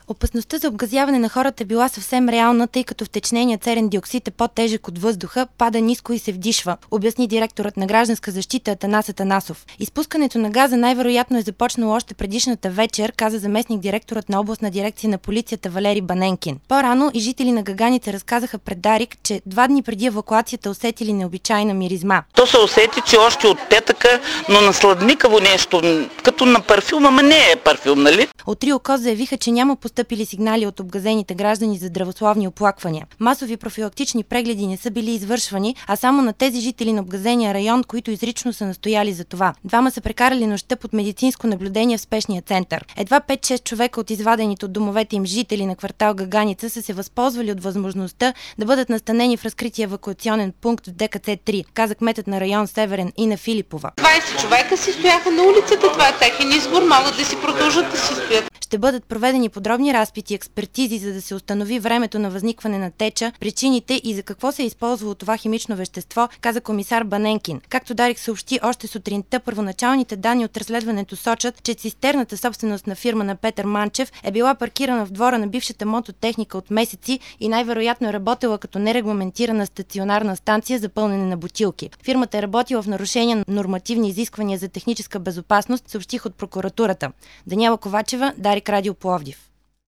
Опасността за обгазяване на хората е била съвсем реална, тъй като втечненият серен диоксид е по-тежък от въздуха, пада ниско и се вдишва, обясни директорът на Гражданска защита Атанас Атанасов. Изпускането на газа най-вероятно е започнало още предишната вечер, каза заместник директорът на областна дирекция на полицията Валери Баненкин. По-рано и жители на Гаганица разказаха пред Дарик, че 2 дни преди евакуацията усетили необичайна миризма. То се усети, че още от петъка, но на сладникаво нещо, като на парфюм, ама не е парфюм, нали? От РИОКОЗ заявиха, че няма постъпили сигнали от обгазените граждани за здравословни оплаквания. Масови профилактични прегледи не са били извършвани, а само на тези жители на обгазения район, които изрично са настояли за това. 2 са прекарали нощта под медицинско наблюдение в спешния център. Едва 5-6 човека от извадените от домовете им жители на квартал Гаганица са се възползвали от възможността да бъдат настанени в разкрития евакуационен пункт в ДКЦ-3, каза кметът на район Северен Ина Филипова. 20 човека си стояха на улицата, това е техен избор, могат да си продължат да си стоят. Ще бъдат проведени подробни разпити и експертизи, за да се установи времето на възникване на теча, причините и за какво се е използвало това химично вещество, каза комисар Баненкин. Както Дарик съобщи още сутринта, първоначалните данни от разследването сочат, че цистерната собственост на фирма на Петър Манчев е била паркирана в двора на бившата мототехника от месеци и най-вероятно е работила като нерегламентирана стационарна станция за пълнене на бутилки. Фирмата е работила в нарушение на нормативни изисквания за техническа безопасност, съобщих от прокуратурата. Даниела Ковачева, Дарик, Радио Пловдив.